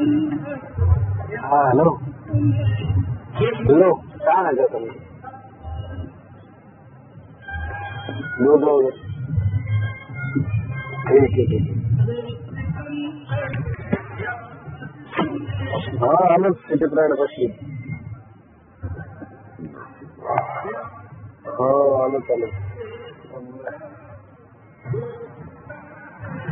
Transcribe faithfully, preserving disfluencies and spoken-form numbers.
हाँ hello hello कहाँ है जो तुम दो दो ठीक है ठीक है हाँ हेलो सिटी प्राइड बसी हाँ हेलो चलो